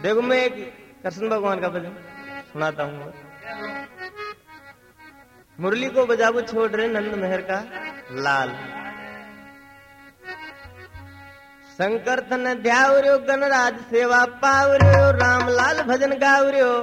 देखो मैं एक कृष्ण भगवान का भजन सुनाता हूँ। मुरली को बजाबो छोड़ रहे नंद मेहर का लाल। शंकर तन ध्यावर्यो गणराज सेवा पावर्यो राम लाल भजन गावर्यो।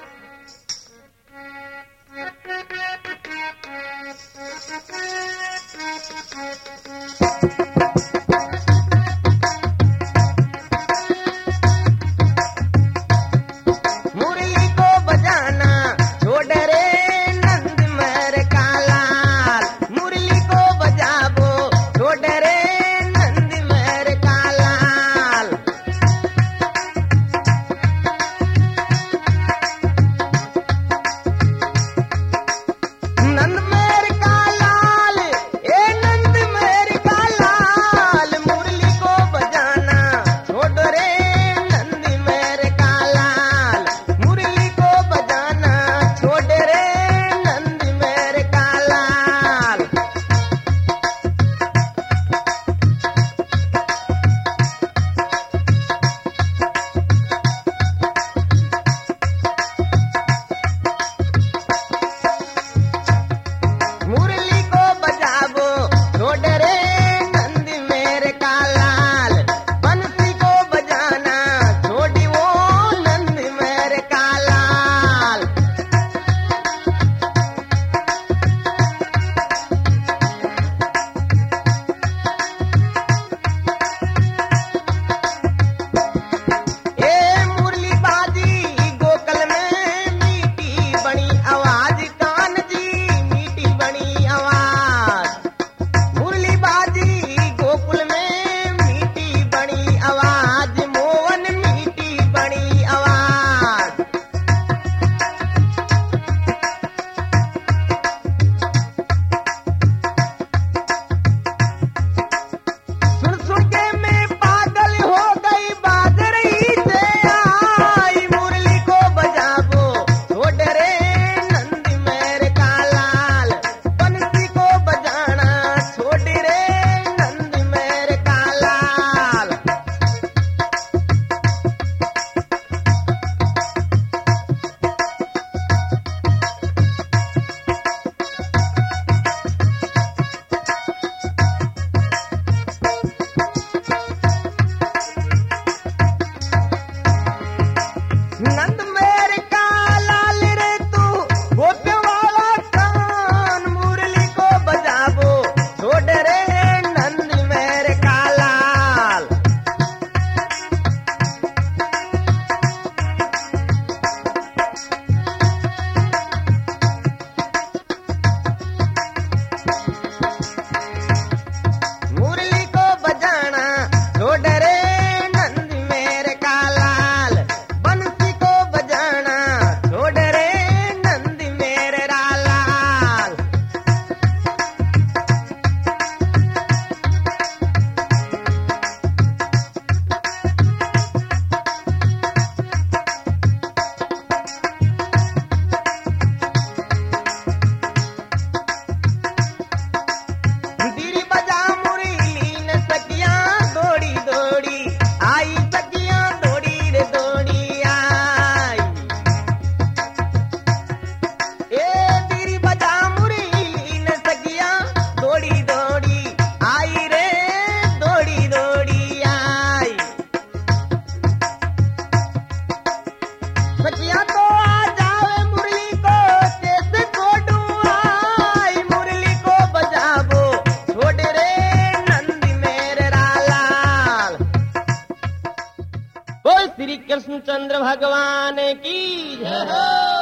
मुरली को बजाना छोड़ रे नंद मेहर का लाल। मुरली को बजाबो छोड़ रे नंद मेहर का लाल। नंद मेहर का लाल, ए नंद मेहर का लाल। मुरली को बजाना छोड़ रे नंद मेहर का लाल। मुरली को बजाना छोड़ रे नंद मेहर का लाल। मुरली को बजाबो छोड़ रे नंद मेहर का लाल। बंसी को बजाना छोड़ी वो नंद मेहर का लाल। ए मुरली बाजी गोकल में मीठी बनी आवाज। कान जी मीठी बनी आवाज। मुरली बाजी गोकुल में मीठी बनी आवाज। मोहन मीठी बनी आवाज। सुन सुन के मैं पागल हो गई बाज रही से आई। मुरली को बजाबो छोड़ रे नंद मेहर का लाल। बंसी को बजाना छोड़ रे नंद मेहर का लाल। नंद मेहर का लाल रे तू गोपियों वाला कान। मुरली को बजाबो छोड़ रे नंद मेहर का लाल। मुरली को बजाना छोड़ रे नंद मेहर का लाल। बंसी को बजाना छोड़ रे नंद मेहर का लाल। दीरी बजा मुरली न सकिया दौड़ी दौड़ी आई। सकिया दौड़ी रे दौड़ी आई। ए दीरी बजा मुरली न सकिया दौड़ी दौड़ी आई रे दौड़ी दौड़ी आई। सकिया तो आ जावे मुरली को कैसे छोड़ू आई। मुरली को बजाबो छोड़ रे नंद मेहर का लाल। बोल श्री कृष्ण चंद्र भगवान की जय हो।